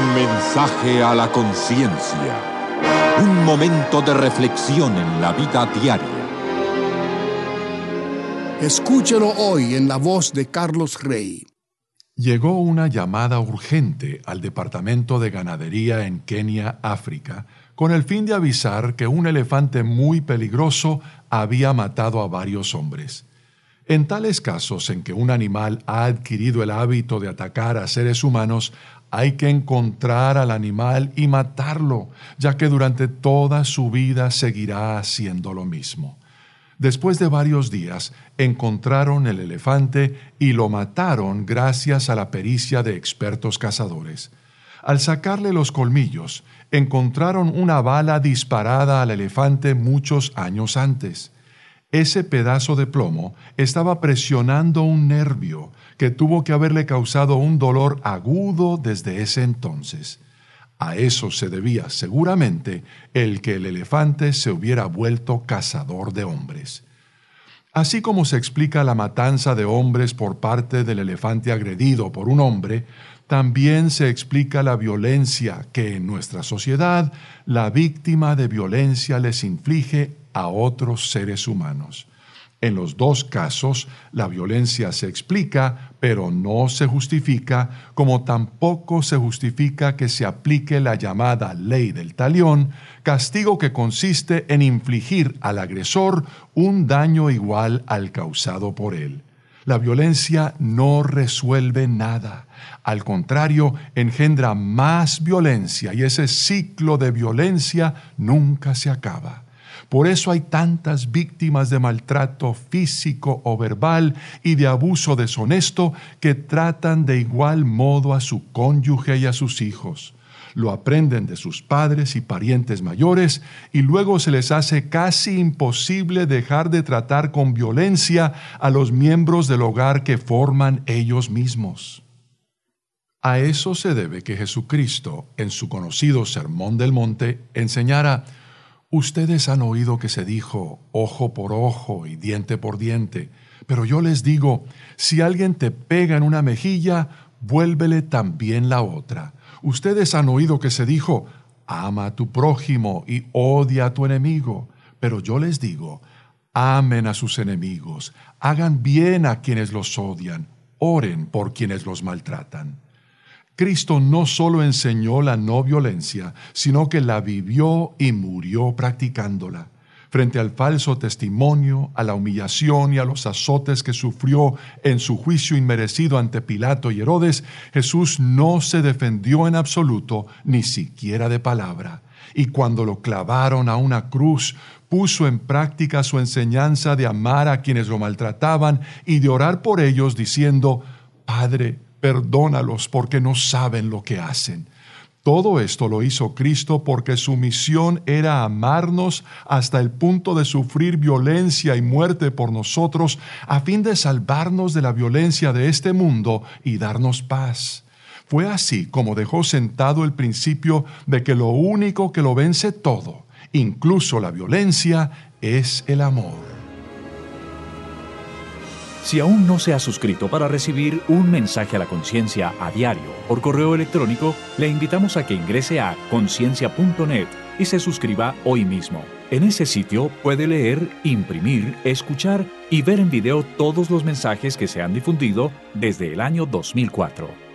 Mensaje a la conciencia. Un momento de reflexión en la vida diaria. Escúchelo hoy en la voz de Carlos Rey. Llegó una llamada urgente al Departamento de Ganadería en Kenia, África, con el fin de avisar que un elefante muy peligroso había matado a varios hombres. En tales casos en que un animal ha adquirido el hábito de atacar a seres humanos, hay que encontrar al animal y matarlo, ya que durante toda su vida seguirá haciendo lo mismo. Después de varios días, encontraron el elefante y lo mataron gracias a la pericia de expertos cazadores. Al sacarle los colmillos, encontraron una bala disparada al elefante muchos años antes. Ese pedazo de plomo estaba presionando un nervio que tuvo que haberle causado un dolor agudo desde ese entonces. A eso se debía seguramente el que el elefante se hubiera vuelto cazador de hombres. Así como se explica la matanza de hombres por parte del elefante agredido por un hombre, también se explica la violencia que en nuestra sociedad la víctima de violencia les inflige a otros seres humanos. En los dos casos, la violencia se explica, pero no se justifica, como tampoco se justifica que se aplique la llamada ley del talión, castigo que consiste en infligir al agresor un daño igual al causado por él. La violencia no resuelve nada. Al contrario, engendra más violencia y ese ciclo de violencia nunca se acaba. Por eso hay tantas víctimas de maltrato físico o verbal y de abuso deshonesto que tratan de igual modo a su cónyuge y a sus hijos. Lo aprenden de sus padres y parientes mayores y luego se les hace casi imposible dejar de tratar con violencia a los miembros del hogar que forman ellos mismos. A eso se debe que Jesucristo, en su conocido Sermón del Monte, enseñara: ustedes han oído que se dijo ojo por ojo y diente por diente, pero yo les digo, si alguien te pega en una mejilla, vuélvele también la otra. Ustedes han oído que se dijo, ama a tu prójimo y odia a tu enemigo, pero yo les digo, amen a sus enemigos, hagan bien a quienes los odian, oren por quienes los maltratan. Cristo no solo enseñó la no violencia, sino que la vivió y murió practicándola. Frente al falso testimonio, a la humillación y a los azotes que sufrió en su juicio inmerecido ante Pilato y Herodes, Jesús no se defendió en absoluto, ni siquiera de palabra. Y cuando lo clavaron a una cruz, puso en práctica su enseñanza de amar a quienes lo maltrataban y de orar por ellos diciendo, Padre, perdónalos porque no saben lo que hacen. Todo esto lo hizo Cristo porque su misión era amarnos hasta el punto de sufrir violencia y muerte por nosotros a fin de salvarnos de la violencia de este mundo y darnos paz. Fue así como dejó sentado el principio de que lo único que lo vence todo, incluso la violencia, es el amor. Si aún no se ha suscrito para recibir un mensaje a la conciencia a diario por correo electrónico, le invitamos a que ingrese a conciencia.net y se suscriba hoy mismo. En ese sitio puede leer, imprimir, escuchar y ver en video todos los mensajes que se han difundido desde el año 2004.